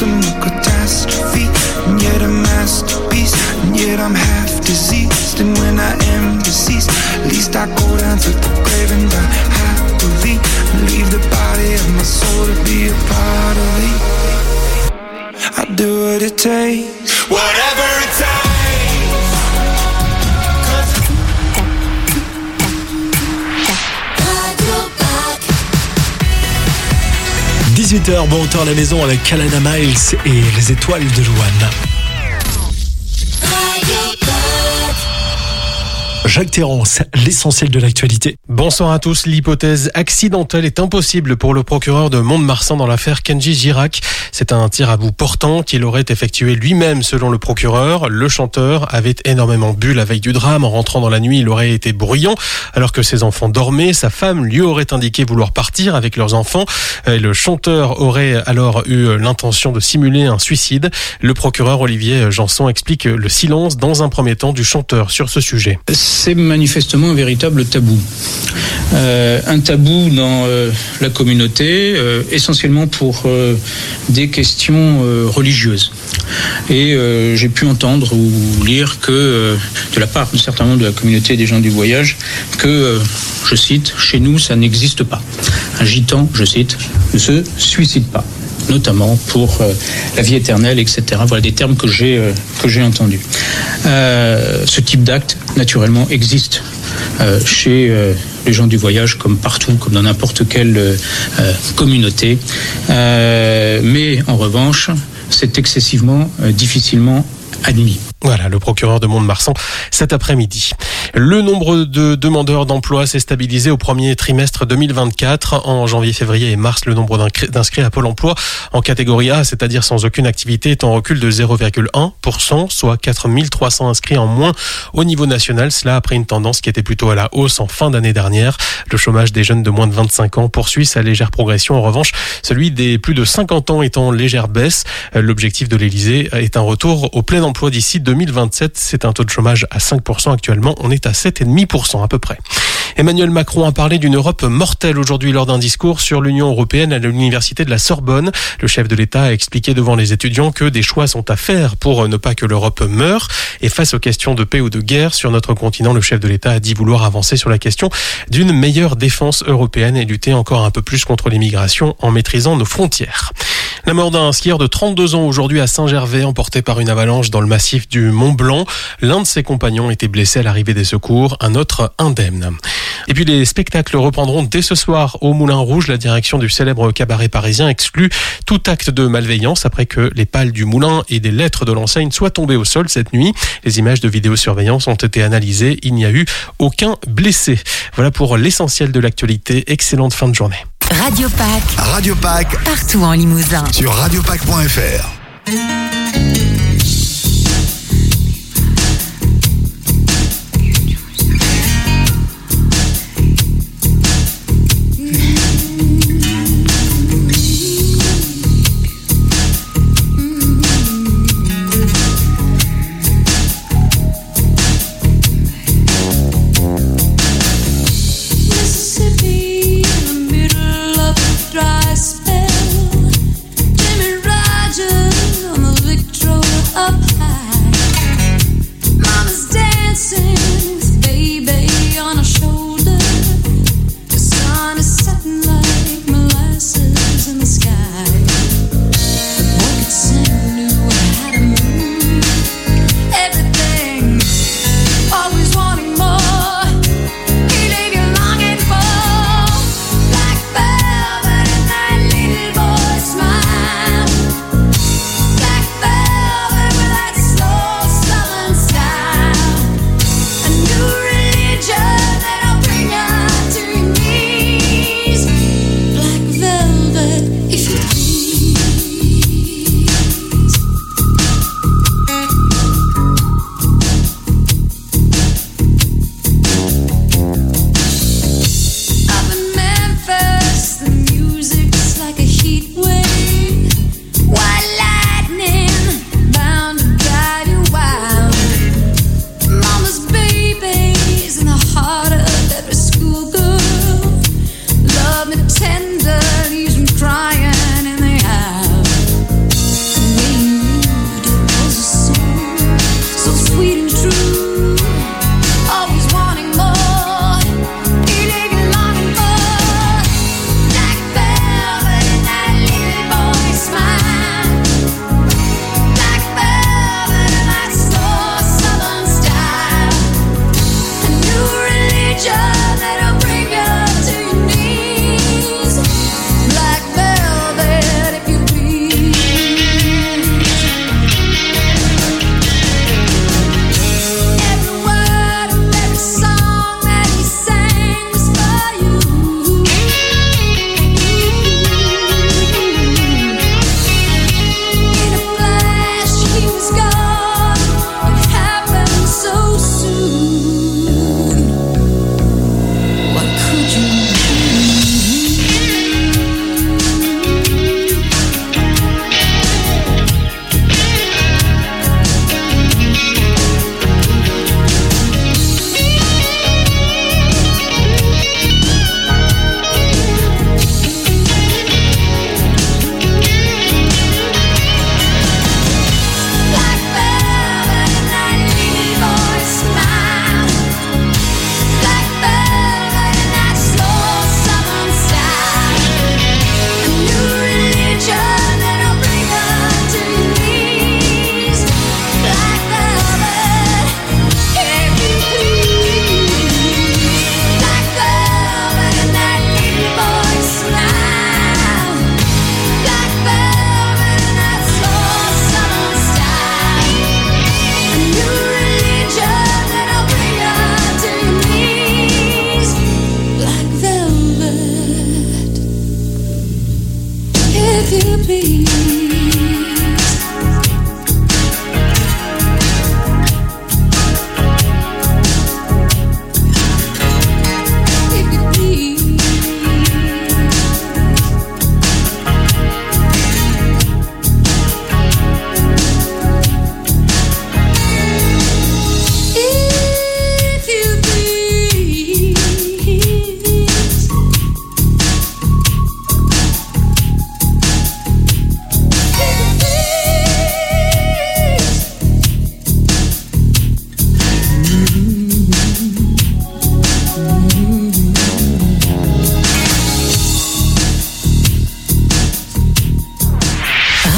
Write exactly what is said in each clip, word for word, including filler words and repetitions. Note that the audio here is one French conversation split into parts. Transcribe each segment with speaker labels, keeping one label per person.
Speaker 1: system a catastrophe, and yet a masterpiece, and yet I'm half diseased. And when I am deceased, at least I go down to the grave and die happily, and leave the body of my soul to be a part of me. I do what it takes, whatever it takes.
Speaker 2: dix-huit heures, bon retour à la maison avec Kalana Miles et les étoiles de Louane. Jacques Terrance, l'essentiel de l'actualité.
Speaker 3: Bonsoir à tous. L'hypothèse accidentelle est impossible pour le procureur de Mont-de-Marsan dans l'affaire Kenji Girac. C'est un tir à bout portant qu'il aurait effectué lui-même selon le procureur. Le chanteur avait énormément bu la veille du drame. En rentrant dans la nuit, il aurait été bruyant alors que ses enfants dormaient. Sa femme lui aurait indiqué vouloir partir avec leurs enfants. Et le chanteur aurait alors eu l'intention de simuler un suicide. Le procureur Olivier Janson explique le silence dans un premier temps du chanteur sur ce sujet.
Speaker 4: C'est manifestement un véritable tabou. Euh, un tabou dans euh, la communauté, euh, essentiellement pour euh, des questions euh, religieuses. Et euh, j'ai pu entendre ou lire que, euh, de la part d'un certain nombre de la communauté des gens du voyage, que, euh, je cite, chez nous, ça n'existe pas. Un gitan, je cite, ne se suicide pas, notamment pour euh, la vie éternelle, et cetera. Voilà des termes que j'ai euh, que j'ai entendus. Euh, ce type d'acte, naturellement, existe euh, chez euh, les gens du voyage, comme partout, comme dans n'importe quelle euh, communauté. Euh, mais en revanche, c'est excessivement euh, difficilement admis.
Speaker 3: Voilà, le procureur de Mont-de-Marsan cet après-midi. Le nombre de demandeurs d'emploi s'est stabilisé au premier trimestre deux mille vingt-quatre. En janvier, février et mars, le nombre d'inscrits à Pôle emploi en catégorie A, c'est-à-dire sans aucune activité, est en recul de zéro virgule un pour cent, soit quatre mille trois cents inscrits en moins au niveau national. Cela après une tendance qui était plutôt à la hausse en fin d'année dernière. Le chômage des jeunes de moins de vingt-cinq ans poursuit sa légère progression. En revanche, celui des plus de cinquante ans est en légère baisse. L'objectif de l'Élysée est un retour au plein emploi d'ici deux mille vingt-sept. C'est un taux de chômage à cinq pour cent actuellement. On est à sept virgule cinq pour cent à peu près. Emmanuel Macron a parlé d'une Europe mortelle aujourd'hui lors d'un discours sur l'Union européenne à l'université de la Sorbonne. Le chef de l'État a expliqué devant les étudiants que des choix sont à faire pour ne pas que l'Europe meure. Et face aux questions de paix ou de guerre sur notre continent, le chef de l'État a dit vouloir avancer sur la question d'une meilleure défense européenne et lutter encore un peu plus contre l'immigration en maîtrisant nos frontières. La mort d'un skieur de trente-deux ans aujourd'hui à Saint-Gervais, emporté par une avalanche dans le massif du Mont-Blanc. L'un de ses compagnons était blessé à l'arrivée des secours, un autre indemne. Et puis les spectacles reprendront dès ce soir au Moulin Rouge. La direction du célèbre cabaret parisien exclut tout acte de malveillance après que les pales du moulin et des lettres de l'enseigne soient tombées au sol cette nuit. Les images de vidéosurveillance ont été analysées. Il n'y a eu aucun blessé. Voilà pour l'essentiel de l'actualité. Excellente fin de journée.
Speaker 5: Radio Pack.
Speaker 6: Radio Pack.
Speaker 5: Partout en Limousin.
Speaker 6: Sur radiopack point f r.
Speaker 7: Dry spell, Jimmy Rogers on the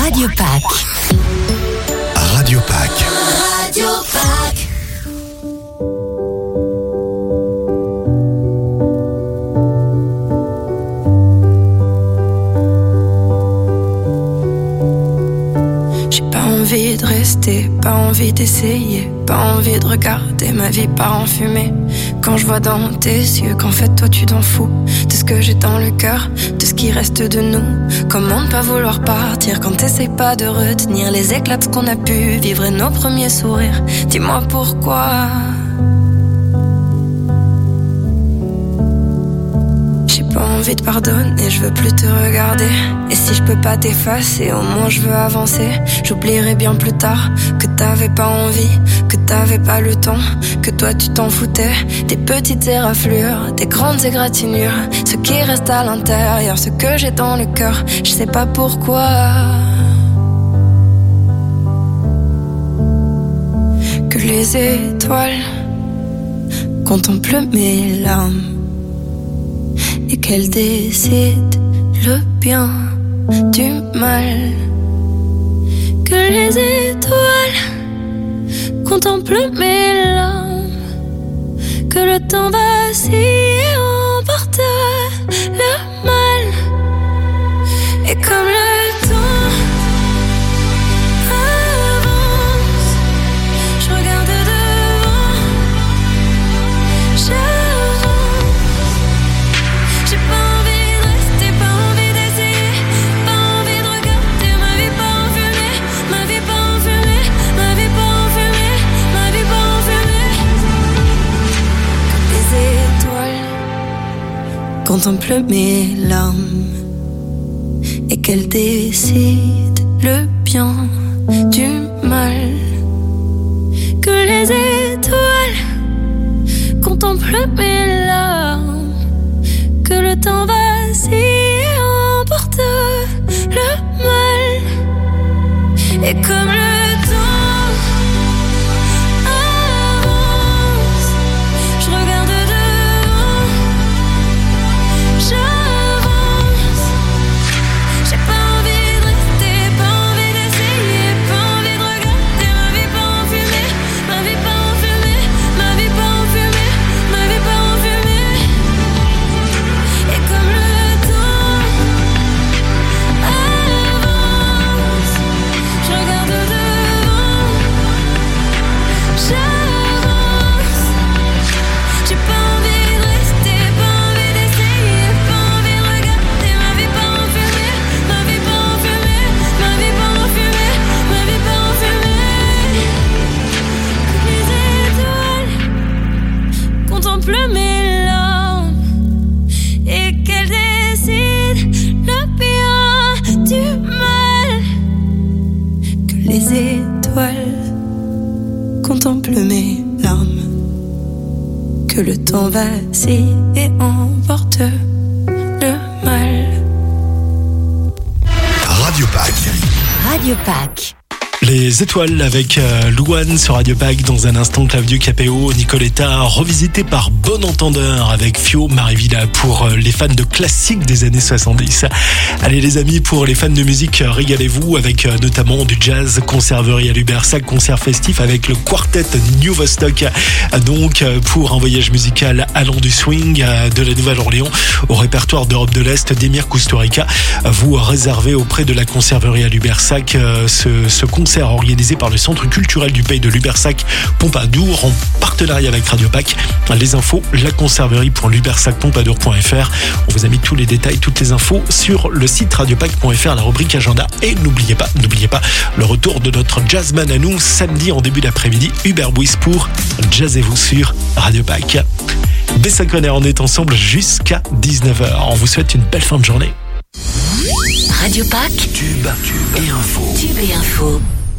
Speaker 5: Radio Pack.
Speaker 6: Radio Pack.
Speaker 5: Radio Pack.
Speaker 7: Pas envie de rester, pas envie d'essayer, pas envie de regarder ma vie part en fumée. Quand je vois dans tes yeux qu'en fait toi tu t'en fous de ce que j'ai dans le cœur, de ce qui reste de nous. Comment ne pas vouloir partir quand t'essayes pas de retenir les éclats de ce qu'on a pu vivre et nos premiers sourires. Dis-moi pourquoi. J'ai pas envie de pardonner, je veux plus te regarder. Et si je peux pas t'effacer, au moins je veux avancer. J'oublierai bien plus tard que t'avais pas envie, que t'avais pas le temps, que toi tu t'en foutais. Des petites éraflures, des grandes égratignures, ce qui reste à l'intérieur, ce que j'ai dans le cœur, je sais pas pourquoi. Que les étoiles contemplent mes larmes et qu'elle décide le bien du mal. Que les étoiles contemplent mes larmes, que le temps vacille et emporte le mal. Et comme le temps avance, je regarde devant, j'avance. J'ai pas envie de rester, pas envie d'essayer, pas envie de regarder ma vie pas en fumée, ma vie pas en fumée, ma vie pas en fumée, ma vie pas en fumée. Que les étoiles contemplent mes larmes et qu'elles décident le bien du mal. Que les étoiles contemplent mes larmes, que le temps vacille et emporte le mal. Et comme le temps avance, je regarde devant, j'avance. J'ai pas envie de rester, pas envie d'essayer, pas envie de regarder ma vie pas en fumée, ma vie pas en fumée, ma vie pas en fumée, ma vie pas en fumée. Et comme le temps avance, je regarde devant, j'avance. J'ai pas envie de rester, pas envie d'essayer, pas envie de regarder ma vie pas en fumée, ma vie pas en fumée, ma vie pas en fumée, ma vie pas en fumée. Les étoiles contemplent mes larmes et qu'elles décident le bien du mal. Que les étoiles contemplent mes larmes, que le temps vacille et emporte le mal.
Speaker 6: Radio Pack.
Speaker 5: Radio Pack.
Speaker 2: Les étoiles avec euh, Louane sur Radio Pack. Dans un instant, Claudio Capéo, Nicoletta, revisité par Bon Entendeur avec Fio Marivilla pour euh, les fans de classiques des années soixante-dix. Allez les amis, pour les fans de musique, euh, régalez-vous avec euh, notamment du jazz, Conserverie à Lubersac, concert festif avec le quartet New Vostok. Euh, donc euh, pour un voyage musical allant du swing euh, de la Nouvelle-Orléans au répertoire d'Europe de l'Est d'Emir Kusturica, euh, vous réservez auprès de la Conserverie à Lubersac euh, ce, ce concert organisé par le Centre culturel du Pays de Lubersac Pompadour en partenariat avec Radio Pack. Les infos, la conserverie point lubersac pompadour point f r. On vous a mis tous les détails, toutes les infos sur le site radiopack point f r, la rubrique agenda. Et n'oubliez pas, n'oubliez pas le retour de notre jazzman à nous samedi en début d'après-midi, Hubert Bouis pour Jazzez-vous sur Radio Pack. Bessin Conner, on est ensemble jusqu'à dix-neuf heures. On vous souhaite une belle fin de journée.
Speaker 5: Radio Pack.
Speaker 6: Tube, tube et info.
Speaker 5: Tube et info.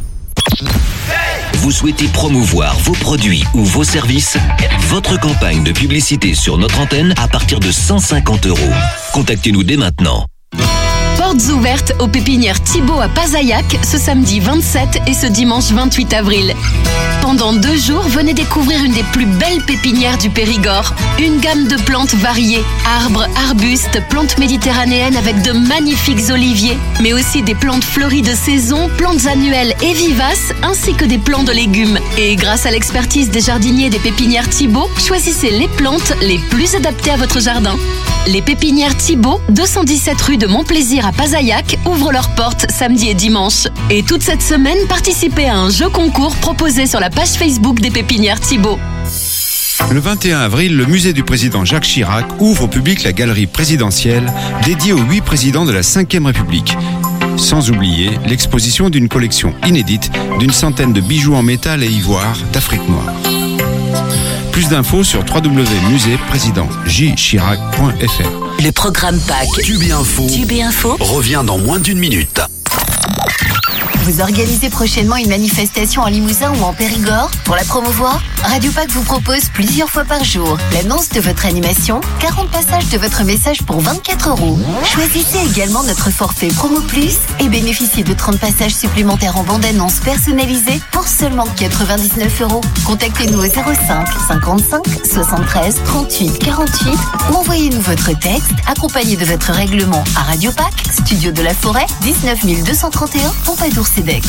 Speaker 8: Vous souhaitez promouvoir vos produits ou vos services? Votre campagne de publicité sur notre antenne à partir de cent cinquante euros. Contactez-nous dès maintenant.
Speaker 9: portes ouvertes aux pépinières Thibaut à Pazayac ce samedi vingt-sept et ce dimanche vingt-huit avril. Pendant deux jours, venez découvrir une des plus belles pépinières du Périgord. Une gamme de plantes variées, arbres, arbustes, plantes méditerranéennes avec de magnifiques oliviers, mais aussi des plantes fleuries de saison, plantes annuelles et vivaces, ainsi que des plants de légumes. Et grâce à l'expertise des jardiniers des pépinières Thibaut, choisissez les plantes les plus adaptées à votre jardin. Les pépinières Thibaut, deux cent dix-sept rue de Montplaisir à Pazayac, ouvrent leurs portes samedi et dimanche. Et toute cette semaine, participez à un jeu concours proposé sur la page Facebook des pépinières Thibaut.
Speaker 10: Le vingt et un avril, le musée du président Jacques Chirac ouvre au public la galerie présidentielle dédiée aux huit présidents de la cinquième République. Sans oublier l'exposition d'une collection inédite d'une centaine de bijoux en métal et ivoire d'Afrique noire. Plus d'infos sur w w w point musée président j chirac point f r.
Speaker 5: Le programme Pâques
Speaker 6: Tube et Info
Speaker 5: Tube et Info
Speaker 6: revient dans moins d'une minute.
Speaker 11: Vous organisez prochainement une manifestation en Limousin ou en Périgord? Pour la promouvoir, Radio Pâques vous propose plusieurs fois par jour l'annonce de votre animation, quarante passages de votre message pour vingt-quatre euros. Choisissez également notre forfait Promo Plus et bénéficiez de trente passages supplémentaires en bande-annonce personnalisée pour seulement quatre-vingt-dix-neuf euros. Contactez-nous au zéro cinq cinquante-cinq soixante-treize trente-huit quarante-huit ou envoyez-nous votre texte accompagné de votre règlement à Radio Pâques, Studio de la Forêt, dix-neuf mille deux cent trente et un, Pompadour Cedex.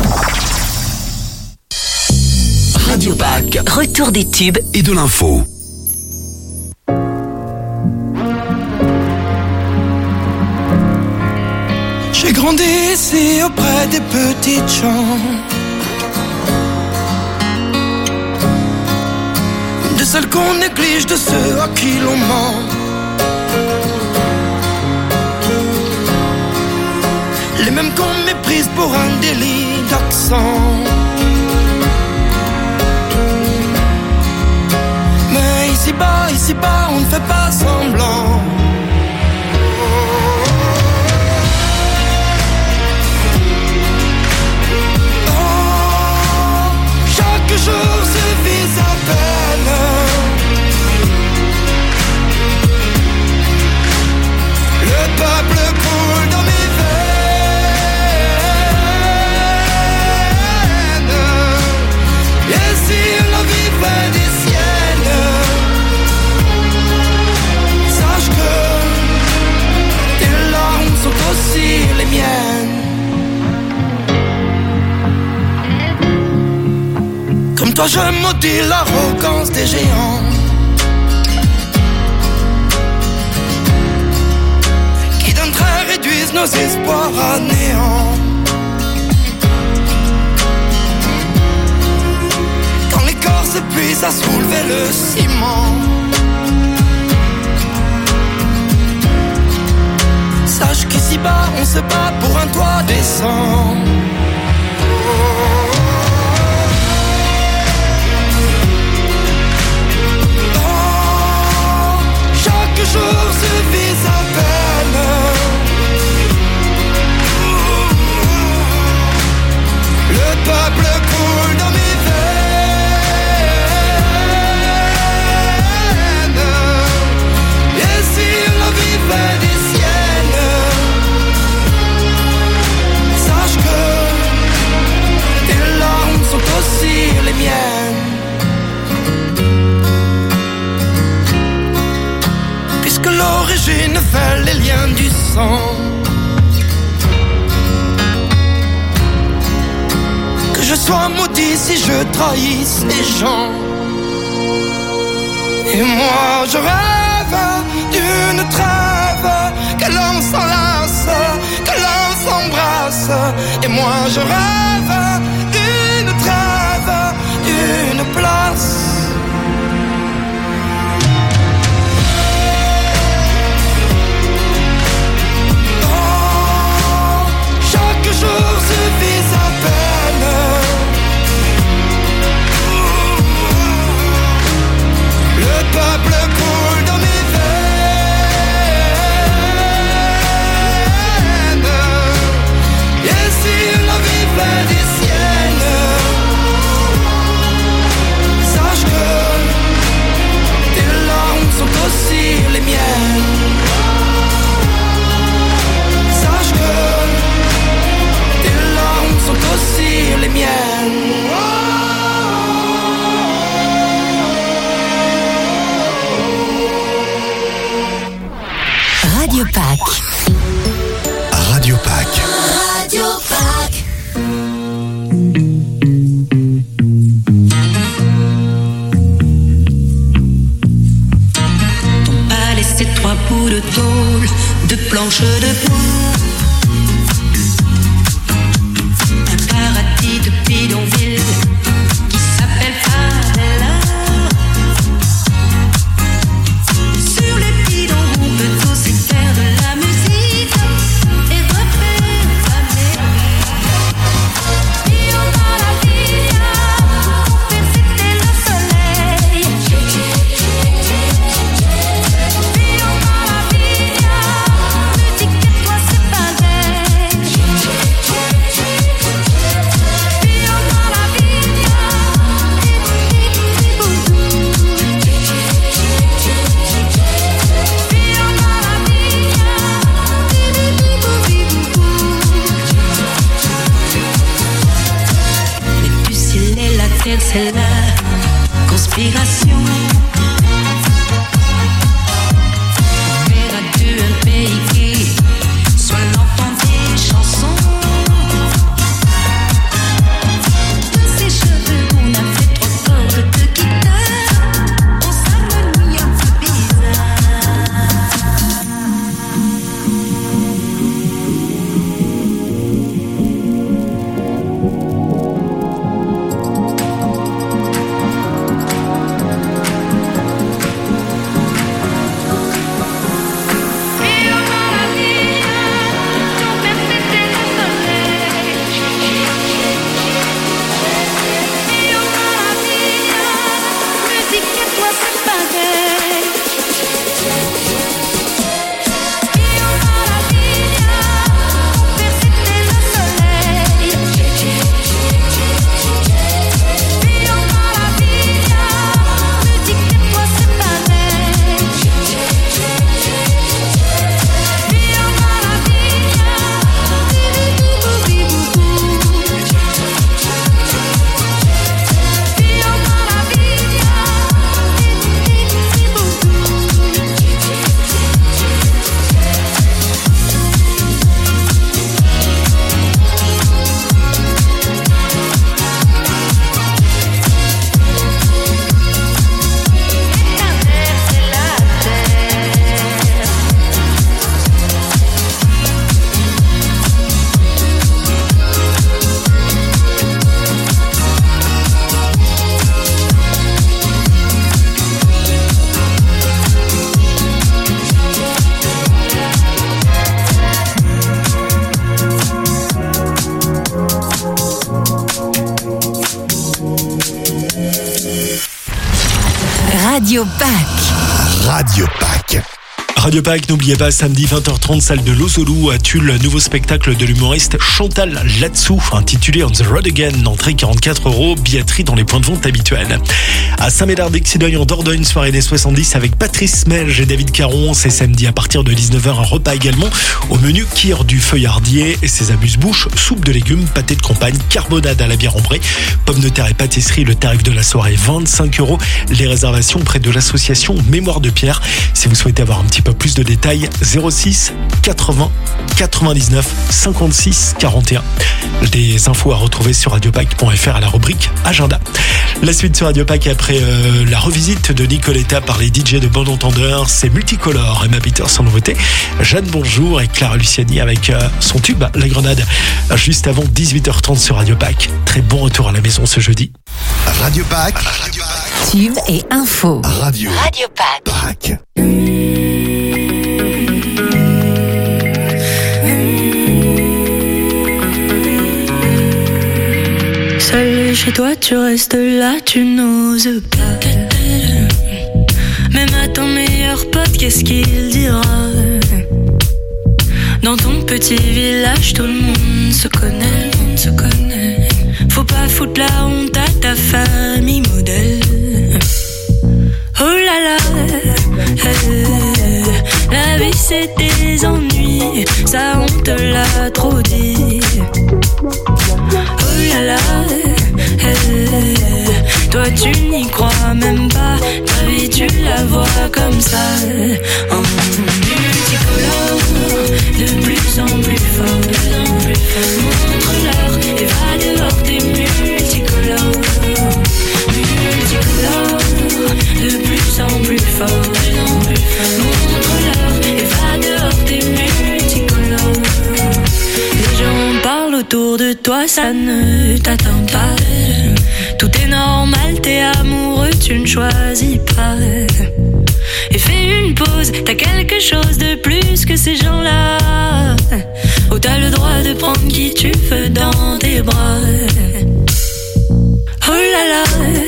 Speaker 5: Radio Pâques, retour des tubes
Speaker 6: et de l'info.
Speaker 1: J'ai grandi ici auprès des petites gens, de celles qu'on néglige, de ceux à qui l'on ment. Les mêmes qu'on méprise pour un délit d'accent. Mais ici-bas, ici-bas, on ne fait pas semblant. Oh, chaque jour suffit à peine. Le peuple coule dans mes veines. Et si la vie fait des siennes, sache que tes larmes sont aussi les miennes. Comme toi je maudis l'arrogance des géants qui d'un trait réduisent nos espoirs à néant. Quand les corps s'épuisent à soulever le ciment, sache qu'ici-bas on se bat pour un toit décent. Oh, chaque jour suffit à peine. Le peuple coule dans mes veines. Et si la vie fait des siennes, sache que tes larmes sont aussi les miennes. Puisque l'origine fait les liens du sang, que je sois maudit si je trahisse les gens. Et moi je rêve d'une trêve, que l'on s'enlace, que l'on s'embrasse. Et moi je rêve d'une trêve, d'une place. Oh, chaque jour suffit à peine. Le peuple coule dans mes veines. Et si la vie fait des siennes,
Speaker 12: planches de bois. Un paradis de bidonville qui s'appelle Favela. Sur les bidons, on peut aussi faire de la musique et refaire la mélodie. Io maravilla, per c'était le soleil. Io maravilla, musique et toi c'est pareil. Io maravilla, et du ciel et la terre, c'est la conspiration. Faire à deux un pays qui soit l'enfant des chansons. De ses cheveux, on a fait trois cordes de guitare. On s'harmonie un peu bizarre. Io maravilla, ton père c'était le soleil. Io maravilla, musique et toi c'est pareil. Io maravilla, ton père c'était le soleil. Io maravilla, musique et toi c'est pareil. Io maravilla,
Speaker 11: Radio Pâques.
Speaker 6: Radio Pâques.
Speaker 2: Radio Pâques, n'oubliez pas, samedi vingt heures trente, salle de Lozolou à Tulle, nouveau spectacle de l'humoriste Chantal Latsou, intitulé On the Road Again, entrée quarante-quatre euros, billetterie dans les points de vente habituels. À Saint-Médard-d'Excideuil en Dordogne, soirée des soixante-dix avec Patrice Melge et David Caron, c'est samedi à partir de dix-neuf heures, un repas également au menu kir du feuillardier et ses amuse-bouches, soupe de légumes, pâté de campagne, carbonade à la bière ambrée, pommes de terre et pâtisserie, le tarif de la soirée vingt-cinq euros, les réservations près de l'association Mémoire de Pierre. Si vous souhaitez avoir un petit peu plus de détails, zéro six quatre-vingts quatre-vingt-dix-neuf cinquante-six quarante et un. Des infos à retrouver sur radiopac point f r à la rubrique agenda. La suite sur Radio Pâques après euh, la revisite de Nicoletta par les D J de Bon Entendeur, c'est multicolore. Emma Peters sans nouveauté, Jeanne Bonjour et Clara Luciani avec euh, son tube La Grenade, juste avant dix-huit heures trente sur Radio Pâques. Très bon retour à la maison ce jeudi.
Speaker 6: Radio Pâques.
Speaker 11: Tube et info.
Speaker 6: Radio.
Speaker 11: Radio Pâques.
Speaker 6: Pâques.
Speaker 13: Seul chez toi, tu restes là, tu n'oses pas. Même à ton meilleur pote, qu'est-ce qu'il dira? Dans ton petit village, tout le monde se connaît, se connaît. Faut pas foutre la honte à ta famille modèle. Oh là là, euh, la vie c'est des ennuis, ça on te l'a trop dit. Oh là là, euh, toi tu n'y crois même pas, ta vie tu la vois comme ça. En multicolore, de plus en plus fort, de plus en plus fort. Montre-leur et va dehors tes multicolores. Multicolore, de plus en plus fort, de plus en plus fort. Montre-leur et va dehors tes multicolores. toi ça ne t'atteint pas. Tout est normal, t'es amoureux, tu ne choisis pas. Et fais une pause, t'as quelque chose de plus que ces gens-là. Oh, t'as le droit de prendre qui tu veux dans tes bras. Oh là là,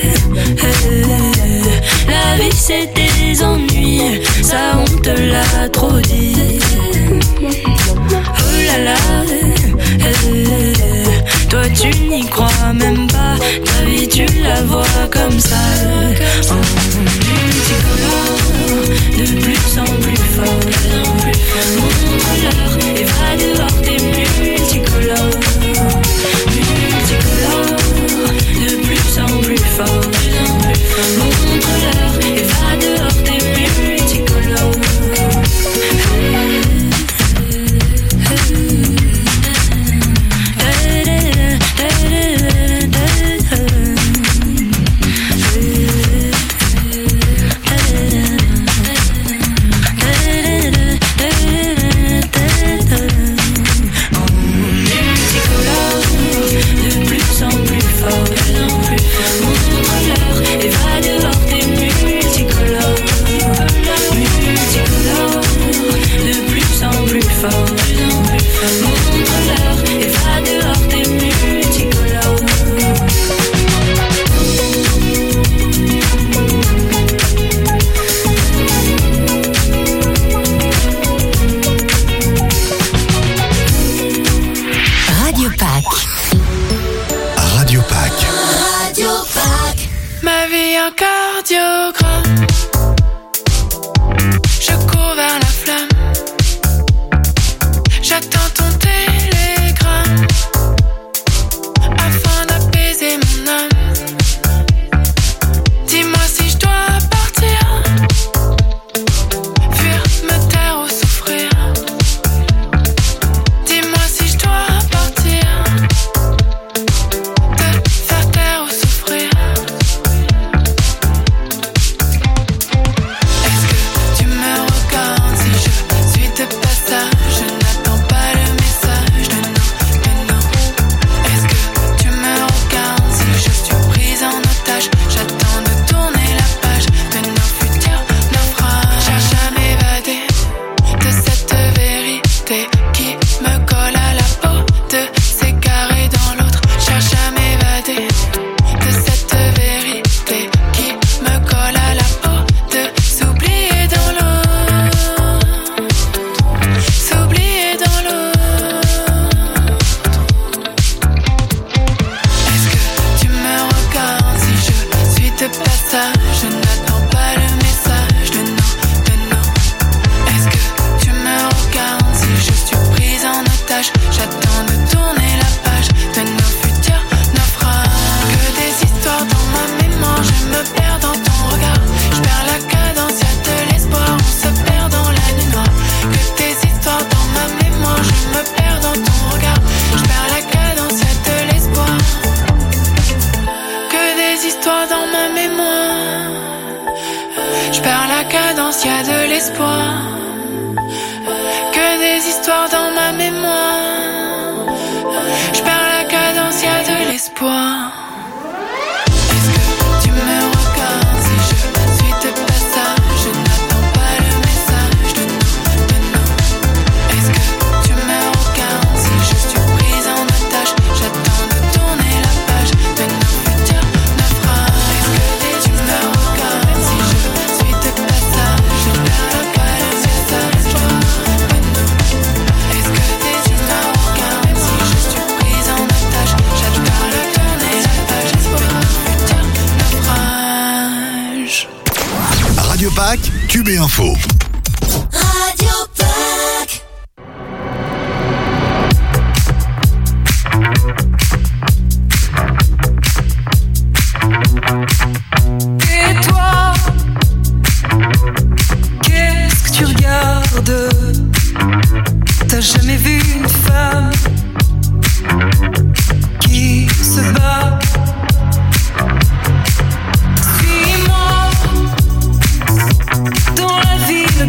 Speaker 13: euh, la vie c'est des ennuis, ça on te l'a trop dit. Oh là là, euh, toi tu n'y crois même pas, ta vie tu la vois comme ça. En multicolore, de plus en plus fort, montre-leur et va dehors t'es multicolore. Multicolore, de plus en plus fort, montre-leur et va dehors t'es multicolore.
Speaker 6: Cube et Info.
Speaker 12: Radio Pack.
Speaker 14: Et toi, qu'est-ce que tu regardes? T'as jamais vu une femme qui se bat? Suis-moi dans la ville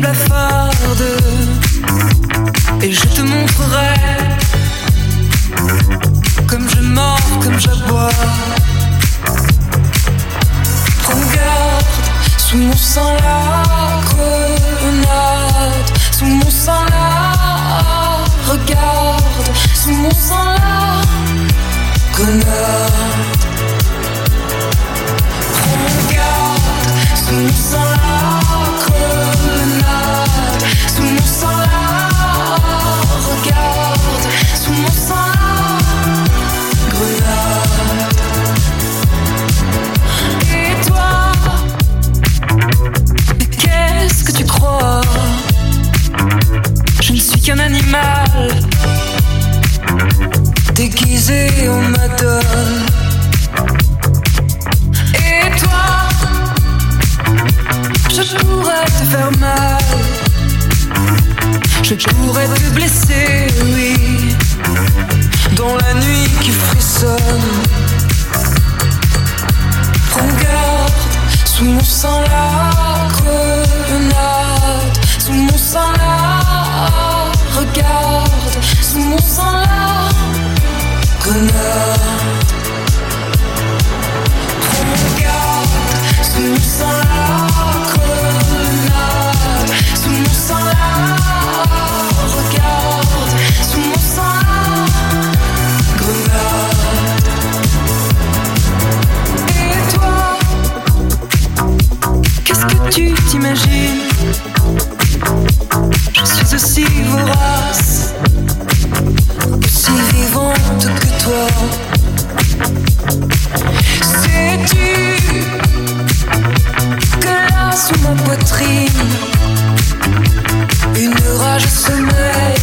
Speaker 14: mon sang la grenade, sous mon sang la regarde, sous mon sang la grenade. Prends garde, sous mon sang la grenade, sous mon sang la regarde, sous mon sang la grenade. Et toi, qu'est-ce que tu crois? Je ne suis qu'un animal déguisé en madone. Et toi, je pourrais te faire mal, je pourrais te blesser, oui, dans la nuit qui frissonne. Prends garde, sous mon sang la grenade, sous mon sang la regarde, sous mon sang la grenade. Prends garde, sous mon sang la grenade, sous mon sang la regarde, sous mon sang la grenade. Et toi, qu'est-ce que tu t'imagines? Je suis aussi vorace, aussi vivante que toi. Sais-tu que là sous ma poitrine, une rage sommeille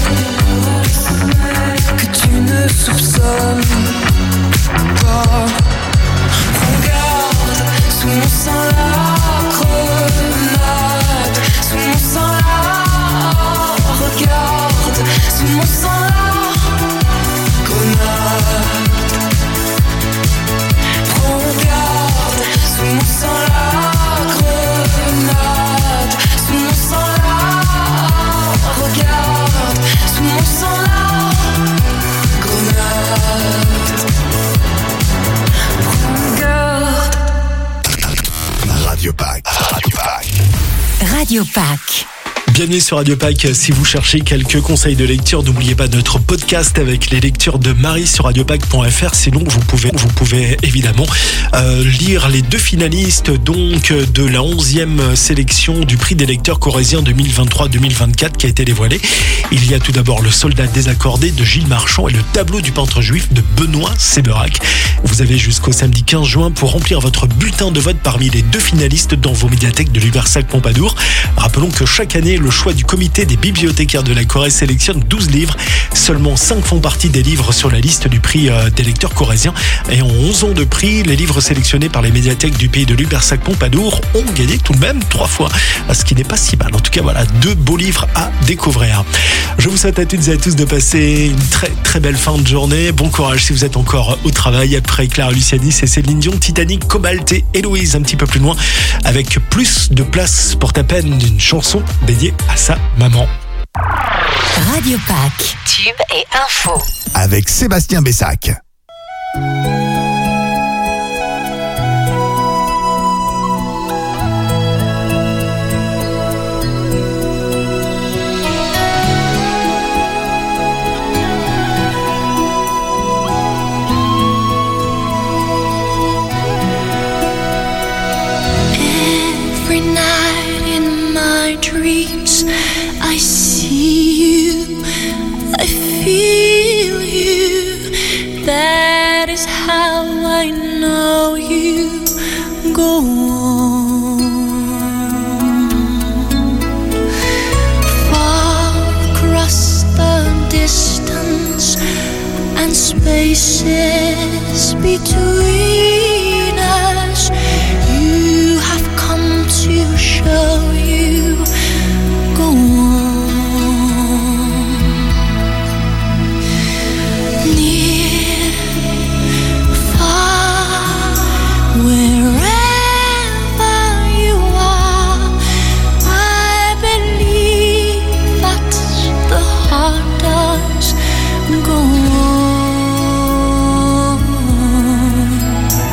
Speaker 14: que tu ne soupçonnes pas. Prends garde, sous mon sang la grenade, sous mon sang la regarde, sous mon sang la grenade. Prends garde, sous mon sang la grenade, sous mon sang la regarde, sous mon sang la grenade. Prends garde.
Speaker 6: Radio Pack. Radio Pack.
Speaker 5: Radio Pack.
Speaker 2: Bienvenue sur Radio Pack. Si vous cherchez quelques conseils de lecture, n'oubliez pas notre podcast avec les lectures de Marie sur radiopack point f r. Sinon, vous pouvez, vous pouvez évidemment euh, lire les deux finalistes donc de la onzième sélection du prix des lecteurs corréziens deux mille vingt-trois deux mille vingt-quatre qui a été dévoilé. Il y a tout d'abord Le Soldat désaccordé de Gilles Marchand et Le Tableau du peintre juif de Benoît Séverac. Vous avez jusqu'au samedi quinze juin pour remplir votre bulletin de vote parmi les deux finalistes dans vos médiathèques de l'Universal Pompadour. Rappelons que chaque année, le choix du comité des bibliothécaires de la Corrèze sélectionne douze livres. Seulement cinq font partie des livres sur la liste du prix des lecteurs corréziens. Et en onze ans de prix, les livres sélectionnés par les médiathèques du pays de l'Universal Pompadour ont gagné tout de même trois fois. Ce qui n'est pas si mal. En tout cas, voilà, deux beaux livres à découvrir. Je vous souhaite à toutes et à tous de passer une très très belle fin de journée. Bon courage si vous êtes encore au travail. Après Clara Luciani, c'est Céline Dion, Titanic, Cobalt et Héloïse un petit peu plus loin avec Plus de place pour ta peine, d'une chanson dédiée à sa maman.
Speaker 5: Radio Pack. Tube et info.
Speaker 6: Avec Sébastien Bessac.
Speaker 13: Every night in my dreams, I see you, I feel you. That is how I know you. Go on. Far across the distance and spaces between us, you have come to show you. Go on. Near, far, wherever you are, I believe that the heart does. Go on.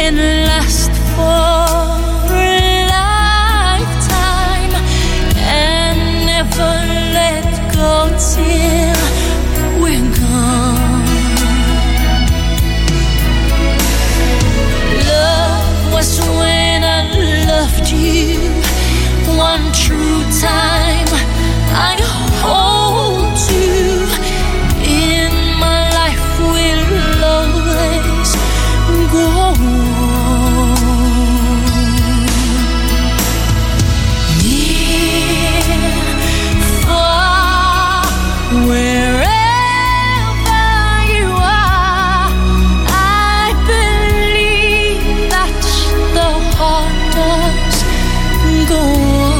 Speaker 13: can last for a lifetime and never let go till we're gone. Love was when I loved you one true time. I hold you in my life will always go on. Near, far, wherever you are, I believe that the heart does go on.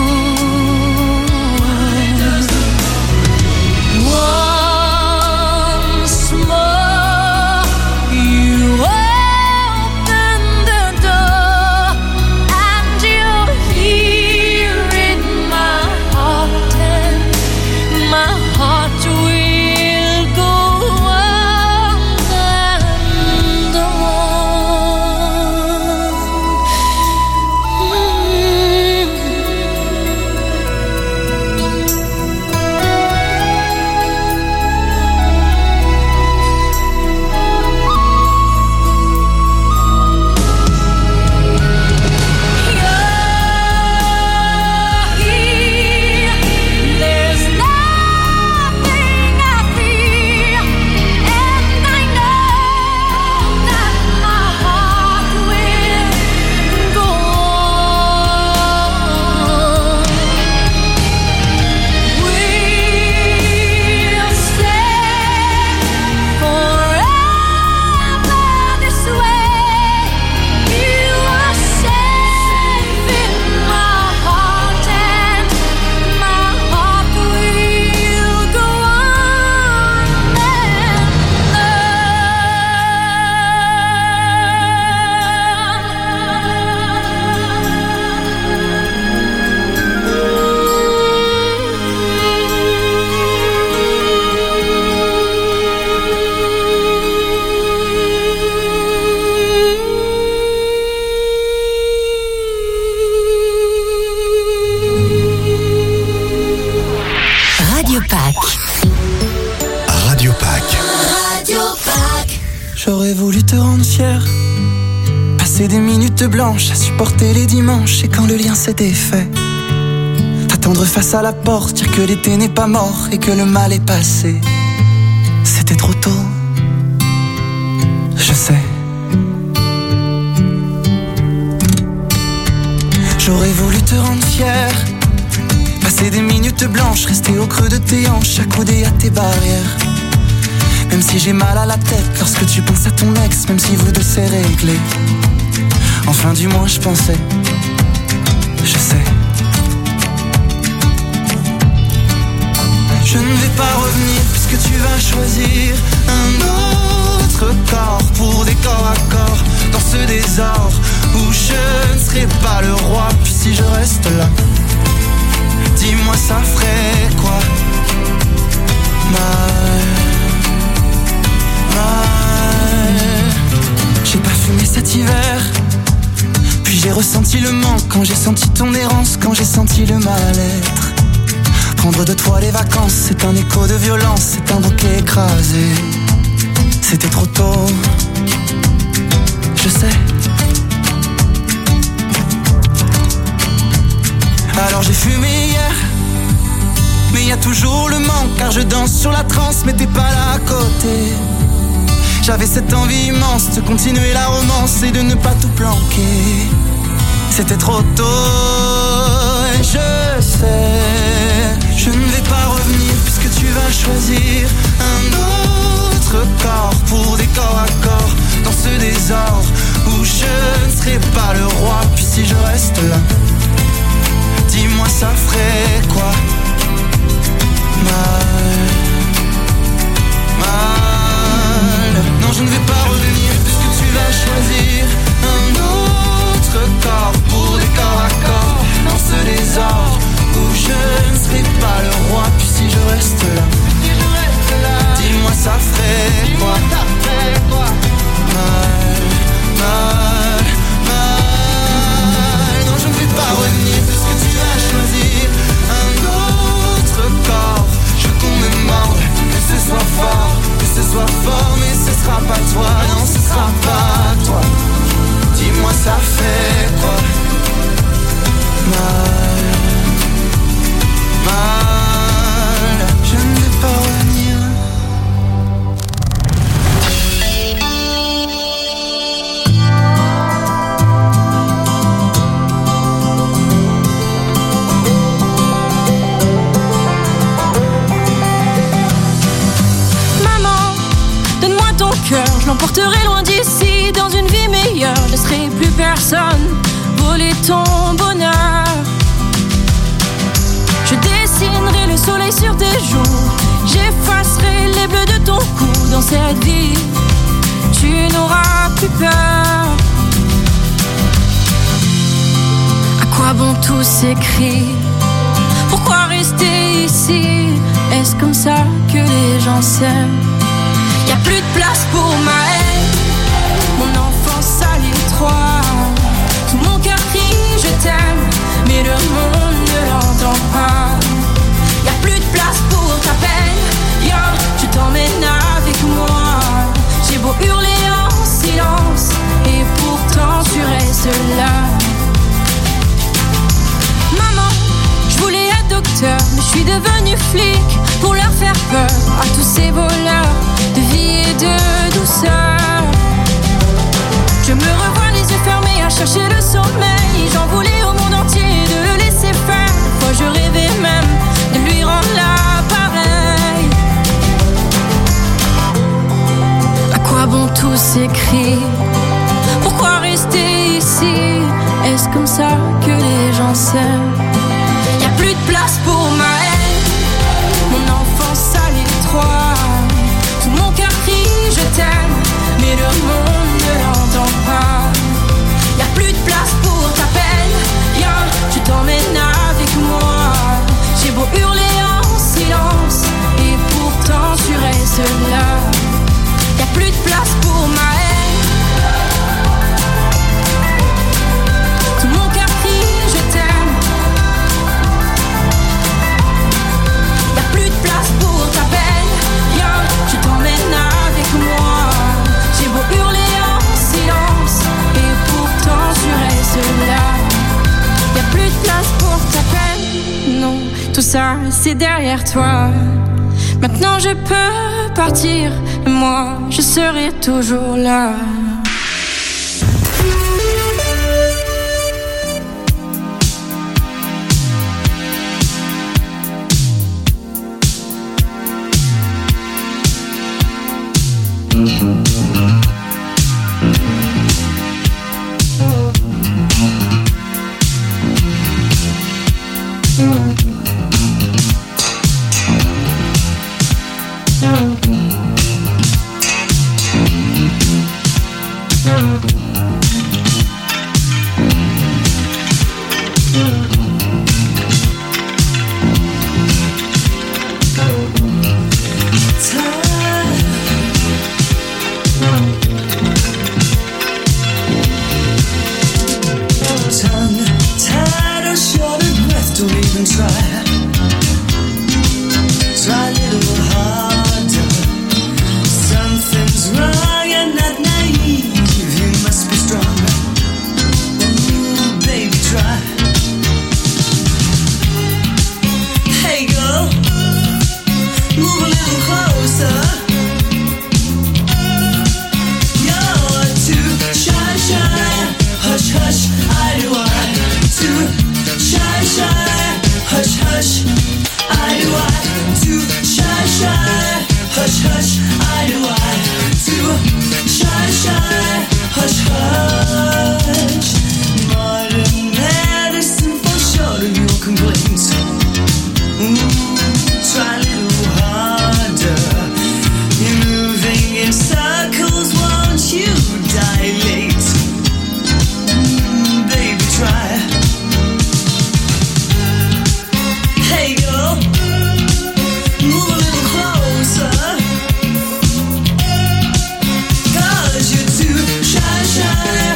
Speaker 13: Once more, you open the door, and you're here in my heart, and my heart will go on and there's nothing I fear, and I know that my heart will go on. We'll stay forever this way. You are safe in my heart, and my heart will go on
Speaker 11: Radio Pack.
Speaker 6: Radio Pack.
Speaker 11: Radio Pack.
Speaker 15: J'aurais voulu te rendre fier, passer des minutes blanches à supporter les dimanches, et quand le lien s'était fait, t'attendre face à la porte, dire que l'été n'est pas mort et que le mal est passé. C'était trop tôt, je sais. J'aurais voulu te rendre fier, passer des minutes blanches, rester au creux de tes hanches, accoudé à tes barrières. Même si j'ai mal à la tête lorsque tu penses à ton ex, même si vous deux c'est réglé. Enfin du moins je pensais, je sais. Je ne vais pas revenir puisque tu vas choisir un autre corps pour des corps à corps dans ce désordre où je ne serai pas le roi. Puis si je reste là, dis-moi ça ferait quoi? Mal, mal. J'ai pas fumé cet hiver, puis j'ai ressenti le manque quand j'ai senti ton errance, quand j'ai senti le mal-être. Prendre de toi les vacances, c'est un écho de violence, c'est un bouquet écrasé. C'était trop tôt, je sais. Alors j'ai fumé hier, mais y a toujours le manque, car je danse sur la transe, mais t'es pas là à côté. J'avais cette envie immense de continuer la romance et de ne pas tout planquer. C'était trop tôt, et je sais. Je ne vais pas revenir puisque tu vas choisir un autre corps pour des corps à corps dans ce désordre où je ne serai pas le roi. Puis si je reste là, dis-moi ça ferait quoi? Mal, mal. Non, je ne vais pas revenir puisque tu vas choisir un autre corps pour des corps à corps dans ce désordre où je ne serai pas le roi. Puis si je reste là, dis-moi ça ferait quoi? Mal, mal. fort, mais ce sera pas toi, non, ce sera pas toi. Dis-moi, ça fait quoi? Mal, mal, je ne vais pas revenir.
Speaker 13: Je l'emporterai loin d'ici, dans une vie meilleure. Je laisserai plus personne voler ton bonheur. Je dessinerai le soleil sur tes joues, j'effacerai les bleus de ton cou. Dans cette vie, tu n'auras plus peur. À quoi bon tous ces cris? Pourquoi rester ici? Est-ce comme ça que les gens s'aiment? Y'a plus de place pour ma haine, mon enfance à l'étroit. Tout mon cœur crie je t'aime, mais le monde ne l'entend pas. Y'a plus de place pour ta peine, yo, je t'emmène avec moi. J'ai beau hurler en silence, et pourtant tu restes là. Maman, je voulais être docteur, mais je suis devenue flic pour leur faire peur à tous ces voleurs de vie et de douceur. Je me revois les yeux fermés à chercher le sommeil. J'en voulais au monde entier de le laisser faire. Des fois je rêvais même de lui rendre l'appareil. À quoi bon tous ces cris? Pourquoi rester ici? Est-ce comme ça que les gens s'aiment? Y'a plus de place pour ma haine, mon enfance à l'étroit. Tout mon cœur crie je t'aime, mais le monde ne l'entend pas. Y'a plus de place pour ta peine, yo, je t'emmène avec moi. J'ai beau hurler en silence, et pourtant tu restes là. Y'a plus de place pour ma haine, tout mon cœur crie je t'aime. Y'a plus de place pour ta peine, yo, je t'emmène avec moi. J'ai beau hurler en silence, et pourtant tu restes là. Y'a plus de place pour ta peine, non, tout ça c'est derrière toi. Maintenant je peux partir, moi je serai toujours là.
Speaker 12: Shine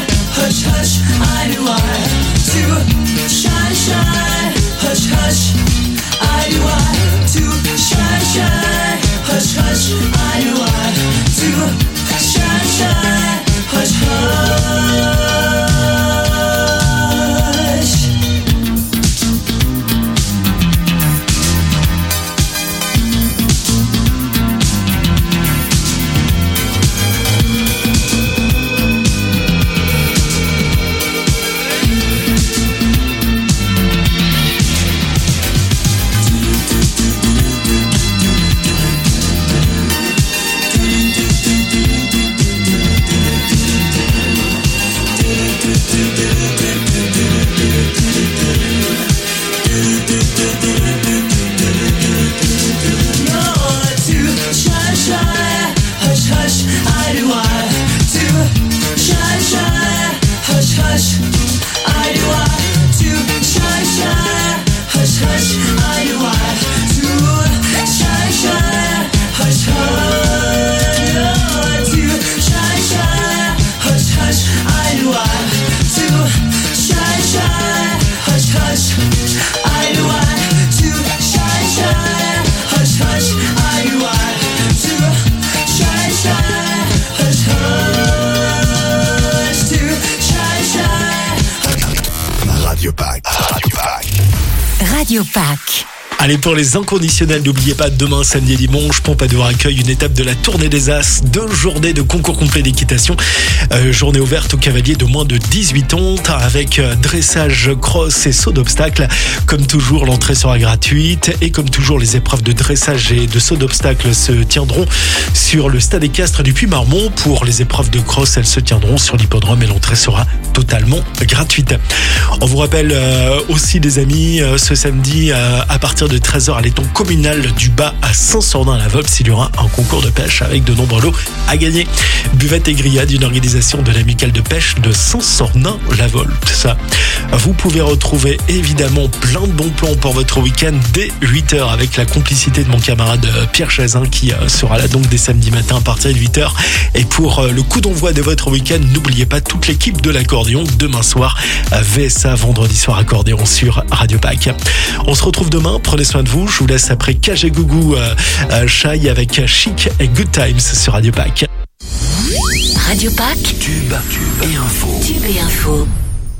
Speaker 11: Radio Pack.
Speaker 2: Allez, pour les inconditionnels, n'oubliez pas, demain, samedi et dimanche, Pompadour accueille une étape de la Tournée des As, deux journées de concours complet d'équitation, euh, journée ouverte aux cavaliers de moins de dix-huit ans, avec euh, dressage, cross et saut d'obstacle. Comme toujours, l'entrée sera gratuite et comme toujours, les épreuves de dressage et de saut d'obstacle se tiendront sur le stade équestre du Puy-Marmont. Pour les épreuves de cross, elles se tiendront sur l'hippodrome et l'entrée sera totalement gratuite. On vous rappelle euh, aussi, les amis, euh, ce samedi, euh, à partir de treize heures à l'étang communal du Bas à Saint-Sornin-la-Volpe, il y aura un concours de pêche avec de nombreux lots à gagner. Buvette et grillade, une organisation de l'amicale de pêche de Saint-Sornin-la-Volpe. Ça, vous pouvez retrouver évidemment plein de bons plans pour votre week-end dès huit heures avec la complicité de mon camarade Pierre Chazin qui sera là donc dès samedi matin à partir de huit heures. Et pour le coup d'envoi de votre week-end, n'oubliez pas toute l'équipe de l'accordéon demain soir, V S A vendredi soir accordéon sur Radio Pack. On se retrouve demain, prenez soin de vous, je vous laisse après Cage et Gougou euh, euh, Shai avec Chic et Good Times sur Radio Pack.
Speaker 11: Radio Pack.
Speaker 8: Tube et info.
Speaker 11: Tube et info.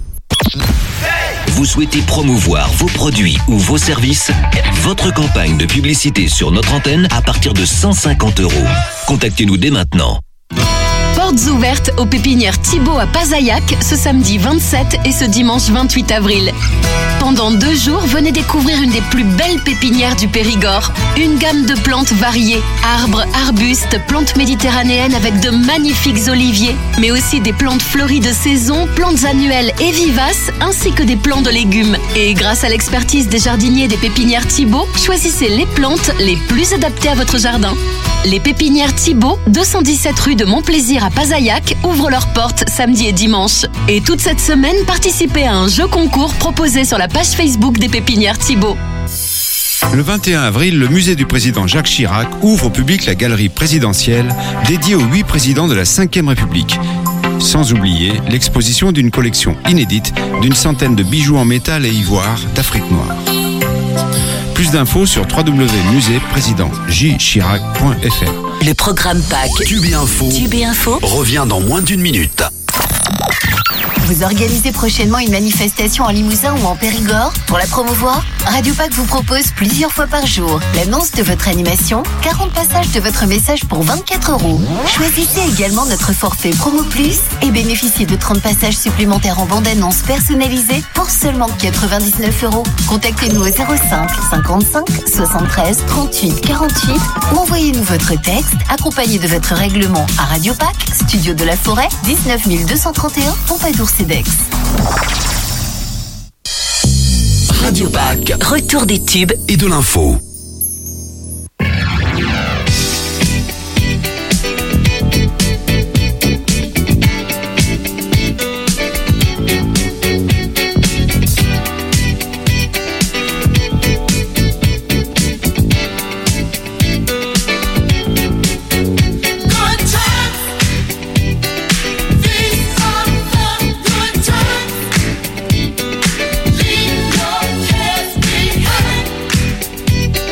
Speaker 8: Vous souhaitez promouvoir vos produits ou vos services? Votre campagne de publicité sur notre antenne à partir de cent cinquante euros. Contactez-nous dès maintenant.
Speaker 9: Portes ouvertes aux pépinières Thibaut à Pazaillac ce samedi vingt-sept et ce dimanche vingt-huit avril. Pendant deux jours, venez découvrir une des plus belles pépinières du Périgord. Une gamme de plantes variées, arbres, arbustes, plantes méditerranéennes avec de magnifiques oliviers, mais aussi des plantes fleuries de saison, plantes annuelles et vivaces, ainsi que des plants de légumes. Et grâce à l'expertise des jardiniers des pépinières Thibaut, choisissez les plantes les plus adaptées à votre jardin. Les pépinières Thibaut, deux cent dix-sept rue de Montplaisir à Pazaillac, ouvrent leurs portes samedi et dimanche. Et toute cette semaine, participez à un jeu concours proposé sur la page Facebook des pépinières Thibaut.
Speaker 10: Le vingt et un avril, le musée du président Jacques Chirac ouvre au public la galerie présidentielle dédiée aux huit présidents de la cinquième République. Sans oublier l'exposition d'une collection inédite d'une centaine de bijoux en métal et ivoire d'Afrique noire. Plus d'infos sur w w w point musée président j chirac point f r.
Speaker 11: Le programme Pack.
Speaker 8: Tube et info.
Speaker 11: Tube et info.
Speaker 8: Revient dans moins d'une minute.
Speaker 11: Vous organisez prochainement une manifestation en Limousin ou en Périgord? Pour la promouvoir, Radio Pack vous propose plusieurs fois par jour l'annonce de votre animation, quarante passages de votre message pour vingt-quatre euros. Choisissez également notre forfait Promo Plus et bénéficiez de trente passages supplémentaires en bande-annonce personnalisée pour seulement quatre-vingt-dix-neuf euros. Contactez-nous au zéro cinq cinquante-cinq soixante-treize trente-huit quarante-huit ou envoyez-nous votre texte accompagné de votre règlement à Radio Pack, Studio de la Forêt, dix-neuf mille deux cent trente et un, Pompadour Cedex.
Speaker 8: Radio Pack.
Speaker 11: Retour des tubes
Speaker 8: Et de l'info.
Speaker 12: Leave your cares behind.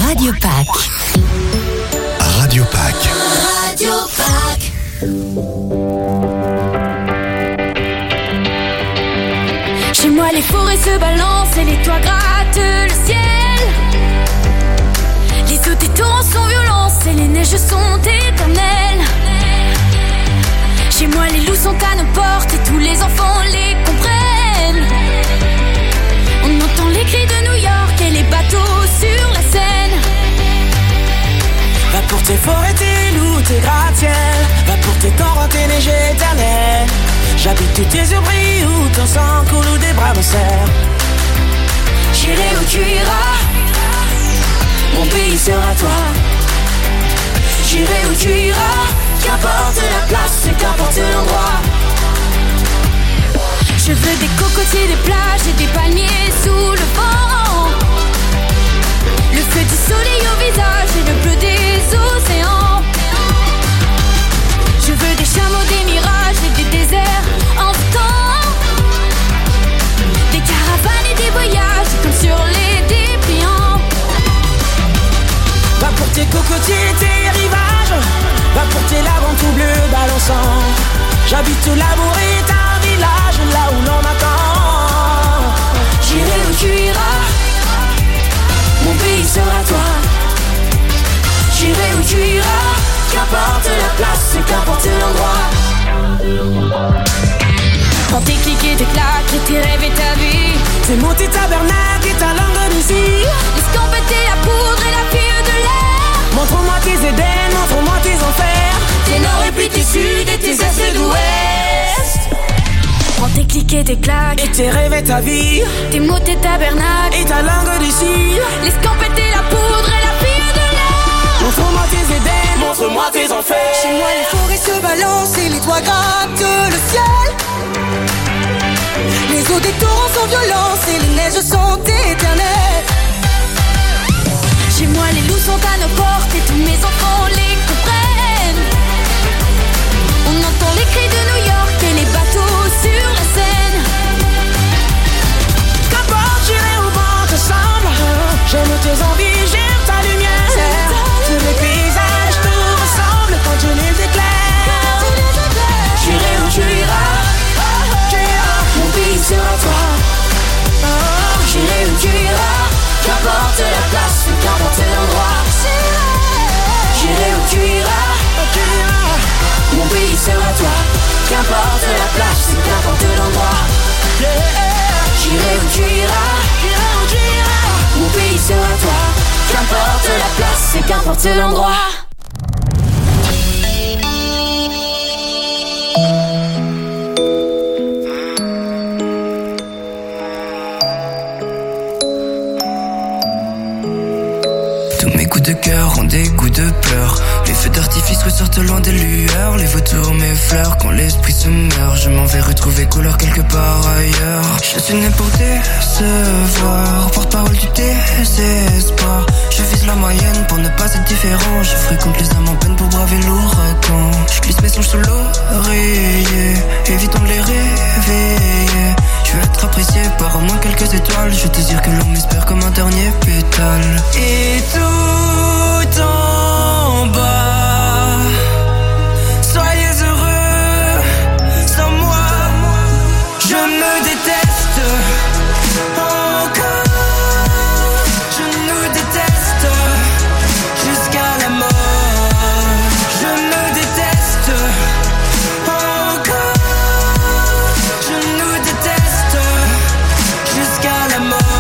Speaker 11: Radio Pack.
Speaker 6: Radio Pack.
Speaker 11: Radio Pack.
Speaker 13: Chez moi les forêts se balancent et les toits grattent le ciel. Les eaux des torrents sont violentes et les neiges sont éternelles. Chez moi les loups sont à nos portes et tous les enfants les comprennent. On entend les cris de New York et les bateaux sur la Seine.
Speaker 15: Va pour tes forêts, tes loups, tes gratte-ciel. Va pour tes torrents, tes neiges éternelles. J'habite où tes yeux brillent, où ton sang coule, où des bras me serrent.
Speaker 13: J'irai où tu iras,
Speaker 15: mon pays sera toi.
Speaker 13: j'irai où tu iras. Qu'importe la place et qu'importe l'endroit. Je veux des cocotiers, des plages et des palmiers sous le vent. Le feu du soleil au visage et le bleu des océans. Je veux des chameaux, des mirages et des déserts en temps. Des caravanes et des voyages comme sur les dépliants.
Speaker 15: Va pour tes cocotiers, tes rivages. Va pour tes laves en tout bleu balançant. J'habite au Labour est un village là où l'on m'attend.
Speaker 13: J'irai où tu iras, mon pays sera toi. J'irai où tu iras, qu'importe la place et qu'importe l'endroit. Quand tes clics et tes claques et tes rêves et ta vie,
Speaker 15: tes mots, tes tabernacles et ta langue d'ici.
Speaker 13: L'escampette et la poudre et la fille de l'air.
Speaker 15: Montre-moi tes Éden, montre-moi tes enfers.
Speaker 13: Tes nord et puis tes sud et tes est et d'ouest. Prends tes clics et tes claques
Speaker 15: et tes rêves et ta vie.
Speaker 13: Tes mots, tes tabernacles
Speaker 15: et ta langue d'ici.
Speaker 13: L'escampette et la poudre et la fille de l'air.
Speaker 15: Montre-moi tes Éden, montre-moi tes enfers.
Speaker 14: Chez moi les forêts se balancent et les toits grattent le ciel. Les eaux des torrents sont violentes et les neiges sont éternelles.
Speaker 13: Chez moi les loups sont à nos portes et tous mes enfants les comprennent. On entend les cris de New York et les bateaux sur la Seine.
Speaker 15: Qu'importe, j'irai où vent te semble. J'aime tes envies, j'aime ta lumière. Tous les paysages te ressemblent quand je les éclaire.
Speaker 13: J'irai où tu iras, mon pays sera toi. J'irai où tu iras, qu'importe la place, qu'importe l'endroit. J'irai où tu iras, mon pays sera toi. Qu'importe la place, qu'importe l'endroit. J'irai où tu iras, mon pays sera toi. Qu'importe la place, qu'importe l'endroit.
Speaker 16: De cœur ont des goûts de peur. Les feux d'artifice ressortent loin des lueurs. Les vautours m'effleurent quand l'esprit se meurt. Je m'en vais retrouver couleur quelque part ailleurs. Je suis né pour décevoir, porte-parole du désespoir. Je vise la moyenne pour ne pas être différent. Je fréquente les âmes en peine pour braver l'ouragan. Je glisse mes songes sous l'oreiller, évitons de les réveiller. Je veux être apprécié par au moins quelques étoiles. Je désire que l'on m'espère comme un dernier pétale. Et tout en bas, soyez heureux sans moi. Je me déteste encore. Je nous déteste jusqu'à la mort. Je me déteste encore. Je nous déteste jusqu'à la mort.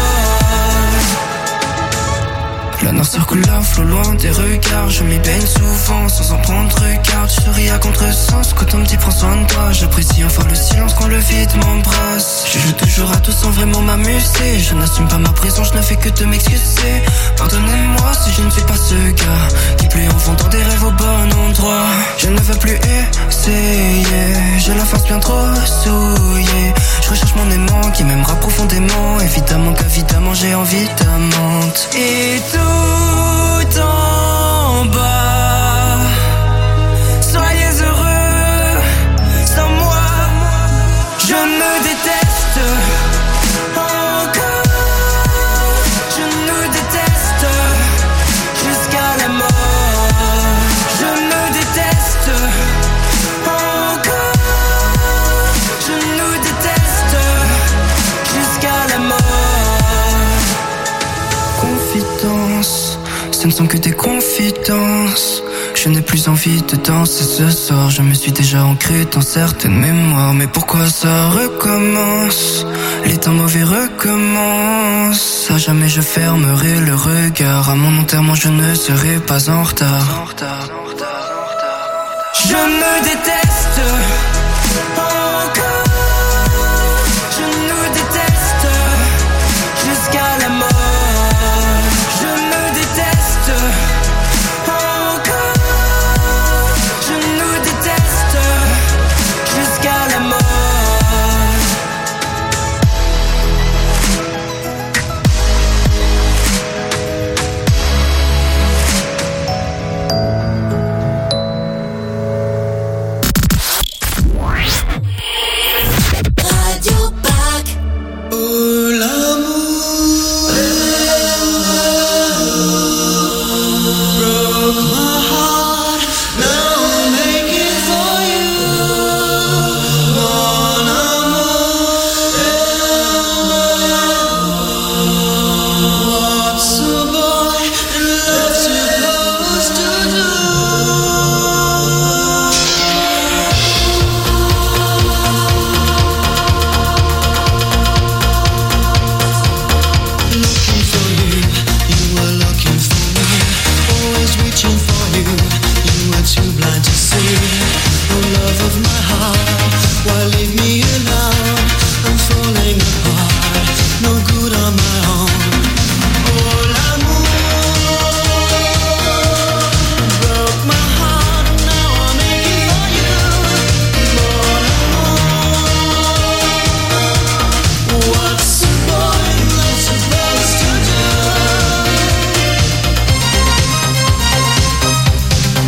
Speaker 16: La noirceur coule à flot loin des regards. Je m'y baigne souvent sans en prendre garde. Je souris à contresens quand on me dit prends soin de toi. J'apprécie enfin le silence quand le vide m'embrasse. Je joue toujours à tout sans vraiment m'amuser. Je n'assume pas ma prison, je ne fais que de m'excuser. Pardonnez-moi si je ne suis pas ce gars qui plaît en vendant des rêves au bon endroit. Je ne veux plus essayer, j'ai la face bien trop souillée. Je recherche mon aimant qui m'aimera profondément. Évidemment qu'évidemment j'ai envie d'amante. Et tout en bas, soyez heureux sans moi. Je me déteste encore. Je nous déteste ce ne sont que des confidences. Je n'ai plus envie de danser ce soir. Je me suis déjà ancré dans certaines mémoires. Mais pourquoi ça recommence? Les temps mauvais recommencent. À jamais je fermerai le regard. À mon enterrement je ne serai pas en retard.
Speaker 15: Je me déteste encore. Je nous déteste jusqu'à la mort. Je me déteste encore. Je nous déteste jusqu'à la mort.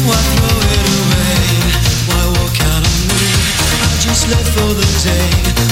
Speaker 1: live for the day